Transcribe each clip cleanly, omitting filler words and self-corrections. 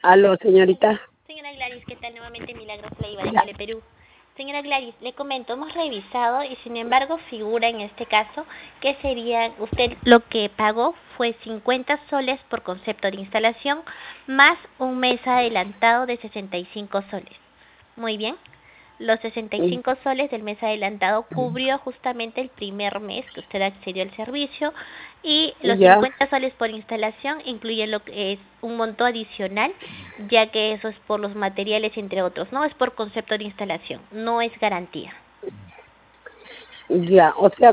Aló, señorita. Señora Gladys, ¿qué tal? Nuevamente Milagros Leiva de Ya. Cable Perú. Señora Gladys, le comento, hemos revisado y sin embargo figura en este caso que sería, usted lo que pagó fue 50 soles por concepto de instalación más un mes adelantado de 65 soles. Muy bien. Los 65 soles del mes adelantado cubrió justamente el primer mes que usted accedió al servicio y los Ya. 50 soles por instalación incluyen lo que es un monto adicional, ya que eso es por los materiales entre otros, no es por concepto de instalación, no es garantía. Ya, o sea,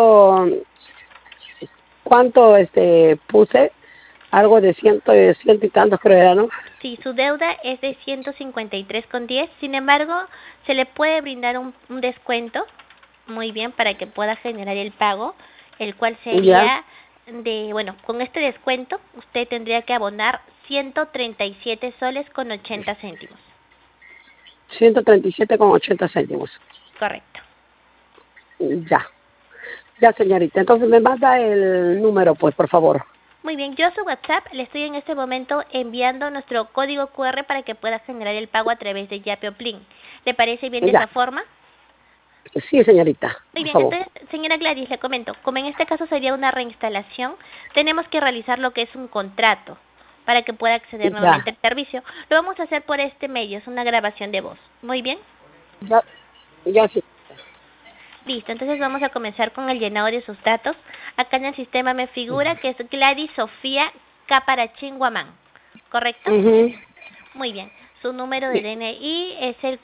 ¿cuánto puse? Algo de ciento y tantos creo era, ¿no? Sí, su deuda es de 153,10, sin embargo, se le puede brindar un descuento, muy bien, para que pueda generar el pago, el cual Ya, sería bueno, con este descuento usted tendría que abonar 137 soles con 80 céntimos. 137,80 céntimos. Correcto. Ya, ya, señorita. Entonces me manda el número, pues, por favor. Muy bien, yo a su WhatsApp le estoy en este momento enviando nuestro código QR para que pueda generar el pago a través de Yape o Plin. ¿Le parece bien de Ya. esa forma? Sí, señorita, Muy por bien, favor. entonces, señora Gladys, le comento, como en este caso sería una reinstalación, tenemos que realizar lo que es un contrato para que pueda acceder Ya, nuevamente al servicio. Lo vamos a hacer por este medio, es una grabación de voz. Muy bien. ya, ya, sí. Listo, entonces vamos a comenzar con el llenado de sus datos. Acá en el sistema me figura que es Gladys Sofía Caparachín Guamán, ¿correcto? Ujú. Muy bien. Su número de DNI es el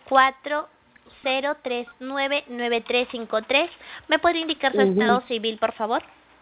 40399353. ¿Me puede indicar su Ujú. estado civil, por favor?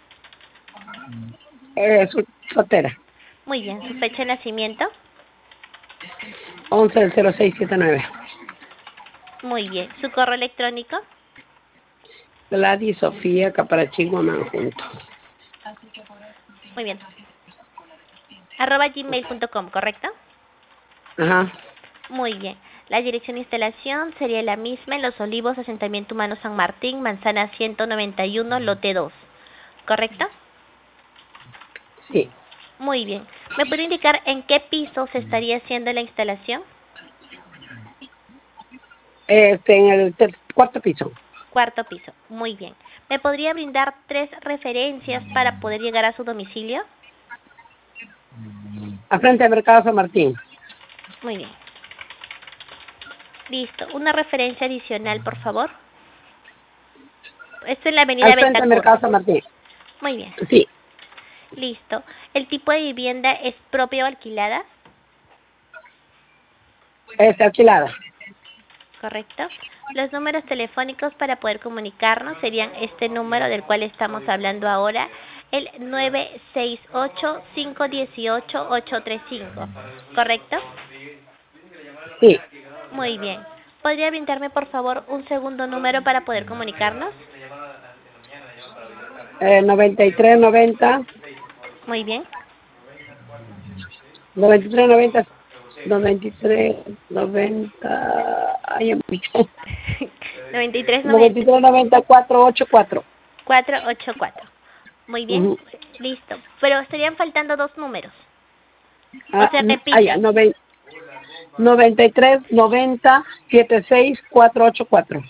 Soltera. Muy bien. ¿Su fecha de nacimiento? 11 del 0679. Muy bien. ¿Su correo electrónico? Gladys Sofía Caparachín Guamán junto. Muy bien. @gmail.com, ¿correcto? Ajá. Muy bien. La dirección de instalación sería la misma en Los Olivos, Asentamiento Humano San Martín, Manzana 191, lote 2, ¿correcto? Sí. Muy bien. ¿Me puede indicar en qué piso se estaría haciendo la instalación? En el cuarto piso. Cuarto piso. Muy bien. ¿Me podría brindar 3 referencias para poder llegar a su domicilio? A frente del Mercado San Martín. Muy bien. Listo. Una referencia adicional, por favor. Esto en la avenida Al frente del Betancur. Mercado San Martín. Muy bien. Sí. Listo. ¿El tipo de vivienda es propia o alquilada? Alquilada. Correcto. Los números telefónicos para poder comunicarnos serían este número del cual estamos hablando ahora, el 968-518-835. ¿Correcto? Sí. Muy bien. ¿Podría brindarme, por favor, un segundo número para poder comunicarnos? 9390. Muy bien. 9390. 9390. Ay, 9390 9390 484. 484. Muy bien. Ujú. Listo. Pero estarían faltando 2 números. O Ah, se ya, repiten. 9390 76484.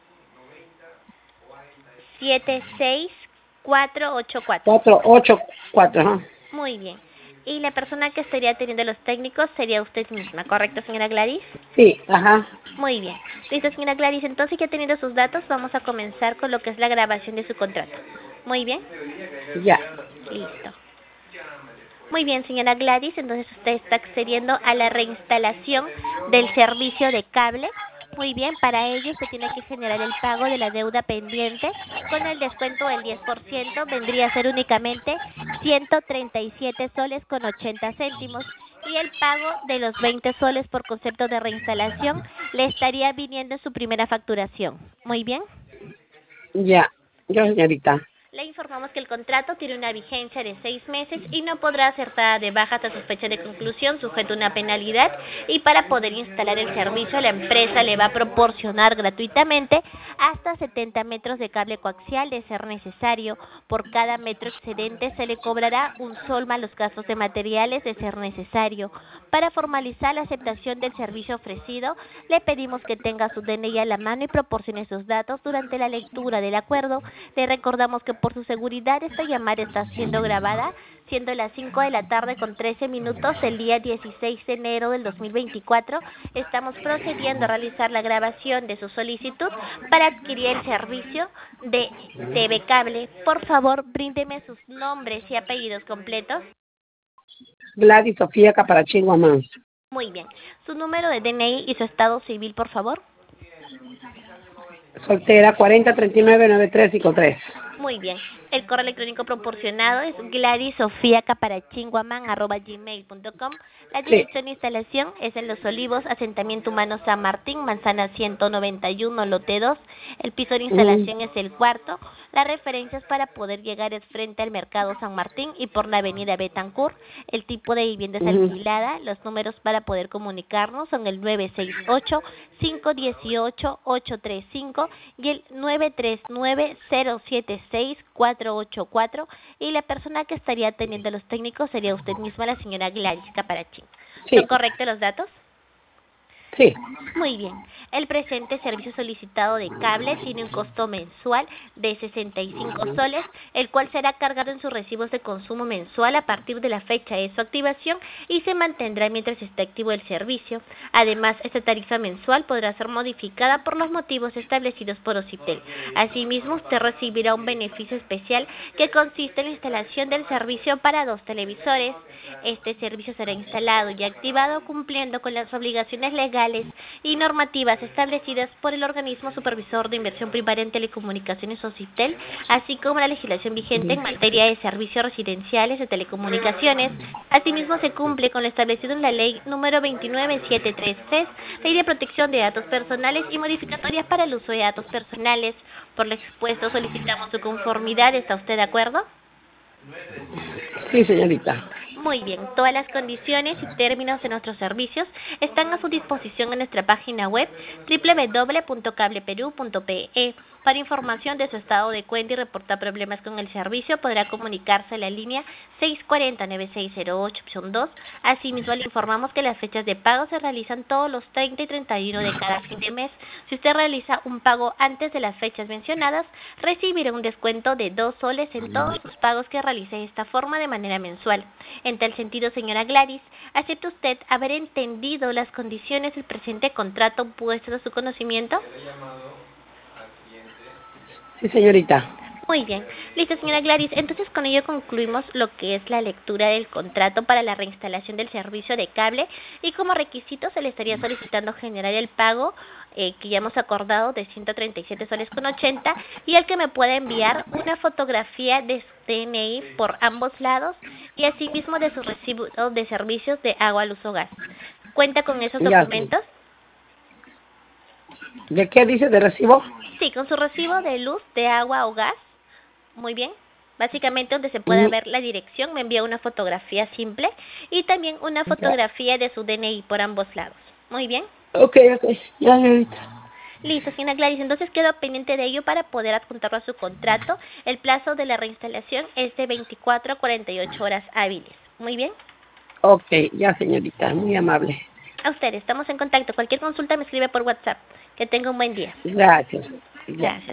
76484. 484, ajá. Muy bien. Y la persona que estaría atendiendo a los técnicos sería usted misma, ¿correcto, señora Gladys? Sí, ajá. Muy bien. Listo, señora Gladys. Entonces, ya teniendo sus datos, vamos a comenzar con lo que es la grabación de su contrato. Muy bien. Ya. Listo. Muy bien, señora Gladys. Entonces, usted está accediendo a la reinstalación del servicio de cable. Muy bien, para ello usted tiene que generar el pago de la deuda pendiente. Con el descuento del 10% vendría a ser únicamente 137 soles con 80 céntimos. Y el pago de los 20 soles por concepto de reinstalación le estaría viniendo en su primera facturación. Muy bien. Ya. Yo, señorita. Le informamos que el contrato tiene una vigencia de 6 meses y no podrá ser dada de baja hasta su fecha de conclusión, sujeto a una penalidad, y para poder instalar el servicio, la empresa le va a proporcionar gratuitamente hasta 70 metros de cable coaxial. De ser necesario, por cada metro excedente se le cobrará un sol más los gastos de materiales de ser necesario. Para formalizar la aceptación del servicio ofrecido, le pedimos que tenga su DNI a la mano y proporcione sus datos durante la lectura del acuerdo. Le recordamos que por su seguridad esta llamada está siendo grabada, siendo las 5 de la tarde con 13 minutos del día 16 de enero del 2024. Estamos procediendo a realizar la grabación de su solicitud para adquirir el servicio de TV Cable. Por favor, bríndeme sus nombres y apellidos completos. Gladys Sofía Caparachín Guamán. Muy bien. Su número de DNI y su estado civil, por favor. Soltera 40399353. Muy bien. El correo electrónico proporcionado es gladysofiacaparachinguaman@gmail.com. La dirección de instalación es en Los Olivos, Asentamiento Humano San Martín, manzana 191, lote 2. El piso de instalación es el cuarto. Las referencias para poder llegar es frente al Mercado San Martín y por la avenida Betancourt. El tipo de vivienda es alquilada. Los números para poder comunicarnos son el 968-518-835 y el 939-076-484, y la persona que estaría atendiendo a los técnicos sería usted misma, la señora Gladys Caparachín. Sí. ¿Son correctos los datos? Sí. Muy bien. El presente servicio solicitado de cable tiene un costo mensual de 65 soles, el cual será cargado en sus recibos de consumo mensual a partir de la fecha de su activación y se mantendrá mientras esté activo el servicio. Además, esta tarifa mensual podrá ser modificada por los motivos establecidos por Ocitel. Asimismo, usted recibirá un beneficio especial que consiste en la instalación del servicio para 2 televisores. Este servicio será instalado y activado cumpliendo con las obligaciones legales y normativas establecidas por el organismo supervisor de inversión primaria en telecomunicaciones Ocitel, así como la legislación vigente en materia de servicios residenciales de telecomunicaciones. Asimismo, se cumple con lo establecido en la ley número 29733, Ley de Protección de Datos Personales y modificatorias para el uso de datos personales. Por lo expuesto, solicitamos su conformidad. ¿Está usted de acuerdo? Sí, señorita. Muy bien, todas las condiciones y términos de nuestros servicios están a su disposición en nuestra página web www.cableperú.pe. Para información de su estado de cuenta y reportar problemas con el servicio, podrá comunicarse a la línea 640-9608, opción 2. Asimismo, le informamos que las fechas de pago se realizan todos los 30 y 31 de cada fin de mes. Si usted realiza un pago antes de las fechas mencionadas, recibirá un descuento de 2 soles en todos sus pagos que realice de esta forma de manera mensual. En tal sentido, señora Gladys, ¿acepta usted haber entendido las condiciones del presente contrato puestas a su conocimiento? Sí, señorita. Muy bien. Listo, señora Gladys. Entonces, con ello concluimos lo que es la lectura del contrato para la reinstalación del servicio de cable, y como requisito se le estaría solicitando generar el pago que ya hemos acordado de 137 soles con 80, y el que me pueda enviar una fotografía de su DNI por ambos lados y asimismo de su recibo de servicios de agua, luz o gas. ¿Cuenta con esos documentos? ¿De qué dice? ¿De recibo? Sí, con su recibo de luz, de agua o gas. Muy bien. Básicamente donde se pueda ver la dirección, me envía una fotografía simple y también una fotografía de su DNI por ambos lados. Muy bien. Ok, ya, señorita. Listo, señora Gladys. Entonces quedo pendiente de ello para poder adjuntarlo a su contrato. El plazo de la reinstalación es de 24 a 48 horas hábiles. Muy bien. Ok, ya, señorita. Muy amable. A usted, estamos en contacto. Cualquier consulta me escribe por WhatsApp. Que tenga un buen día. Gracias. Gracias.